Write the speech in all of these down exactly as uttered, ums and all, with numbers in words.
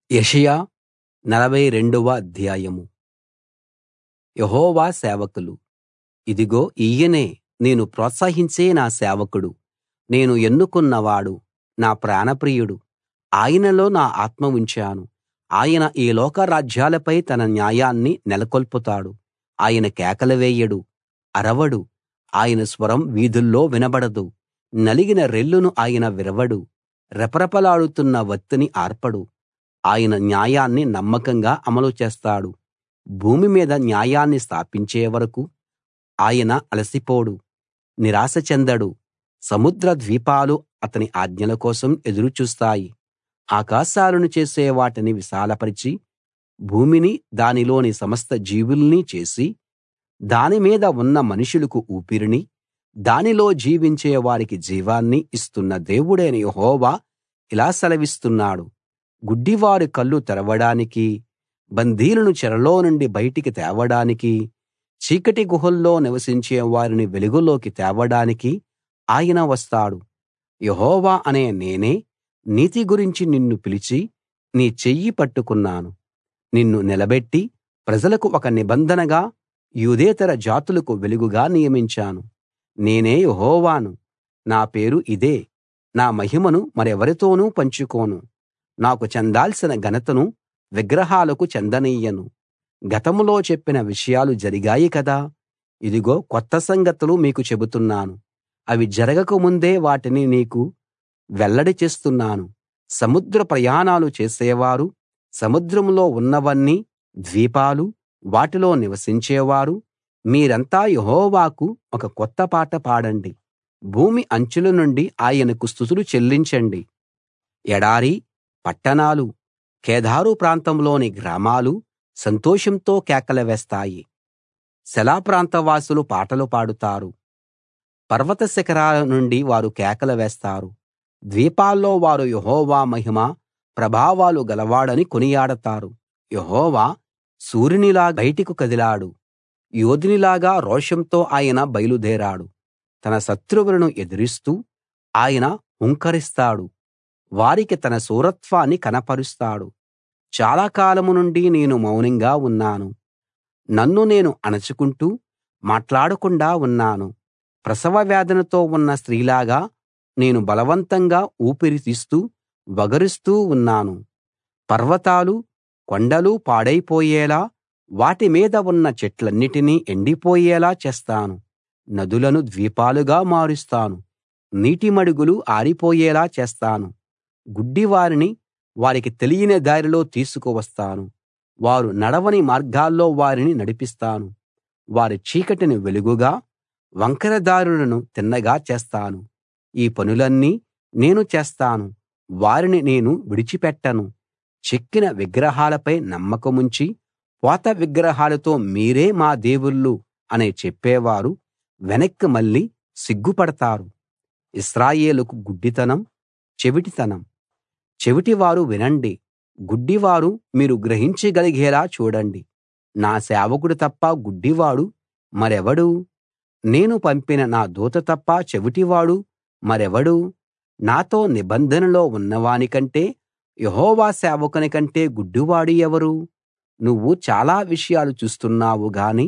యెషయా నలభై రెండవ అధ్యాయం. యెహోవా సేవకులు. ఇదిగో ఈయనే నేను ప్రోత్సహించే నా సేవకుడు, నేను ఎన్నుకున్నవాడు, నా ప్రాణప్రియుడు. ఆయనలో నా ఆత్మ ఉంచాను. ఆయన ఈ లోక రాజ్యాలపై తన న్యాయాన్ని నెలకొల్పుతాడు. ఆయన కేకలు వేయడు, అరవడు. ఆయన స్వరం వీధుల్లో వినబడదు. నలిగిన రెల్లును ఆయన విరవడు. రెపరెపలాడుతున్న వత్తిని ఆర్పడు. ఆయన న్యాయాన్ని నమ్మకంగా అమలు చేస్తాడు. భూమి మీద న్యాయాన్ని స్థాపించే వరకూ ఆయన అలసిపోడు, నిరాశ చెందడు. సముద్ర ద్వీపాలు అతని ఆజ్ఞల కోసం ఎదురు చూస్తాయి. ఆకాశాలను చేసే వాటిని విశాలపరచి, భూమిని దానిలోని సమస్త జీవుల్నీ చేసి, దాని మీద ఉన్న మనుషులకు ఊపిరిని, దానిలో జీవించే వారికి జీవాన్ని ఇస్తున్న దేవుడైన యెహోవా ఇలా సెలవిస్తున్నాడు: గుడ్డివారి కళ్ళు తెరవడానికీ, బందీలను చెరలో నుండి బయటికి తేవడానికీ, చీకటి గుహల్లో నివసించే వారిని వెలుగులోకి తేవడానికీ ఆయన వస్తాడు. యెహోవా అనే నేనే నీతి గురించి నిన్ను పిలిచి నీ చెయ్యి పట్టుకున్నాను. నిన్ను నిలబెట్టి ప్రజలకు ఒక నిబంధనగా, యూదేతర జాతులకు వెలుగుగా నియమించాను. నేనే యెహోవాను, నా పేరు ఇదే. నా మహిమను మరెవరితోనూ పంచుకోను. నాకు చెందాల్సిన ఘనతను విగ్రహాలకు చెందనియ్యను. గతంలో చెప్పిన విషయాలు జరిగాయి కదా, ఇదిగో కొత్త సంగతులు మీకు చెబుతున్నాను. అవి జరగక ముందే వాటిని నీకు వెల్లడి చేస్తున్నాను. సముద్ర ప్రయాణాలు చేసేవారు, సముద్రంలో ఉన్నవన్నీ, ద్వీపాలు, వాటిలో నివసించేవారు, మీరంతా యెహోవాకు ఒక కొత్త పాట పాడండి. భూమి అంచుల నుండి ఆయనకు స్తుతులు చెల్లించండి. ఎడారి, పట్టణాలు, కేదారు ప్రాంతంలోని గ్రామాలు సంతోషంతో కేకలు వేస్తాయి. సెల ప్రాంతవాసులు పాటలు పాడుతారు. పర్వత శిఖరాల నుండి వారు కేకలు వేస్తారు. ద్వీపాల్లో వారు యెహోవా మహిమ ప్రభావాలు గలవాడని కొనియాడతారు. యెహోవా సూర్యునిలా బయటికి కదిలాడు. యోధునిలాగా రోషంతో ఆయన బయలుదేరాడు. తన శత్రువులను ఎదిరిస్తూ ఆయన హుంకరిస్తాడు. వారికి తన శూరత్వాన్ని కనపరుస్తాడు. చాలా కాలం నుండి నేను మౌనంగా ఉన్నాను. నన్ను నేను అణచుకుంటూ మాట్లాడకుండా ఉన్నాను. ప్రసవ వేదనతో ఉన్న స్త్రీలాగా నేను బలవంతంగా ఊపిరి తీస్తూ వగరుస్తూ ఉన్నాను. పర్వతాలు, కొండలు పాడైపోయేలా, వాటి మీద ఉన్న చెట్లన్నిటినీ ఎండిపోయేలా చేస్తాను. నదులను ద్వీపాలుగా మారుస్తాను. నీటి మడుగులు ఆరిపోయేలా చేస్తాను. గుడ్డివారిని వారికి తెలియని దారిలో తీసుకువస్తాను. వారు నడవని మార్గాల్లో వారిని నడిపిస్తాను. వారి చీకటిని వెలుగుగా, వంకర దారులను తిన్నగా చేస్తాను. ఈ పనులన్నీ నేను చేస్తాను. వారిని నేను విడిచిపెట్టను. చెక్కిన విగ్రహాలపై నమ్మకముంచి, పోత విగ్రహాలతో మీరే మా దేవుళ్ళు అని చెప్పేవారు వెనక్కి మళ్ళి సిగ్గుపడతారు. ఇశ్రాయేలుకు గుడ్డితనం, చెవిటితనం. చెవిటివారు వినండి, గుడ్డివారు మీరు గ్రహించగలిగేలా చూడండి. నా సేవకుడు తప్ప గుడ్డివాడు మరెవడు? నేను పంపిన నా దూత తప్ప చెవిటివాడు మరెవడు? నాతో నిబంధనలో ఉన్నవాని కంటే, యెహోవా సేవకుని కంటే గుడ్డివాడు ఎవరు? నువ్వు చాలా విషయాలు చూస్తున్నావు గాని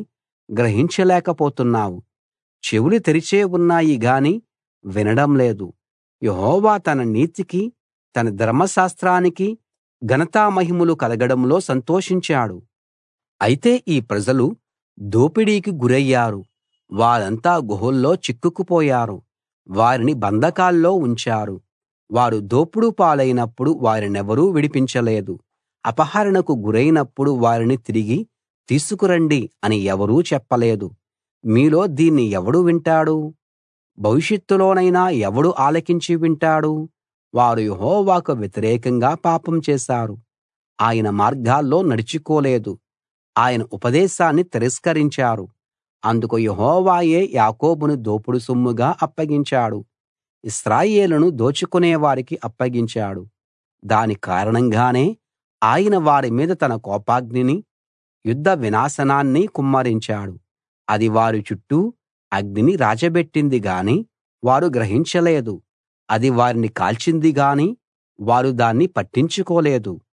గ్రహించలేకపోతున్నావు. చెవులు తెరిచే ఉన్నాయి గాని వినడం లేదు. యెహోవా తన నీతికి, తన ధర్మశాస్త్రానికి ఘనతా మహిమలు కలగడంలో సంతోషించాడు. అయితే ఈ ప్రజలు దోపిడీకి గురయ్యారు. వారంతా గుహల్లో చిక్కుకుపోయారు. వారిని బంధకాల్లో ఉంచారు. వారు దోపుడు పాలైనప్పుడు వారినెవరూ విడిపించలేదు. అపహరణకు గురైనప్పుడు వారిని తిరిగి తీసుకురండి అని ఎవరూ చెప్పలేదు. మీలో దీన్ని ఎవడు వింటాడు? భవిష్యత్తులోనైనా ఎవడు ఆలకించి వింటాడు? వారు యెహోవాకు వ్యతిరేకంగా పాపం చేశారు. ఆయన మార్గాల్లో నడుచుకోలేదు. ఆయన ఉపదేశాన్ని తిరస్కరించారు. అందుకు యెహోవాయే యాకోబును దోపుడు సొమ్ముగా అప్పగించాడు. ఇశ్రాయేలును దోచుకునే వారికి అప్పగించాడు. దాని కారణంగానే ఆయన వారి మీద తన కోపాగ్నిని, యుద్ధ వినాశనాన్ని కుమ్మరించాడు. అది వారి చుట్టూ అగ్నిని రాజబెట్టింది గాని వారు గ్రహించలేదు. అది వారిని కాల్చింది గాని వారు దాన్ని పట్టించుకోలేదు.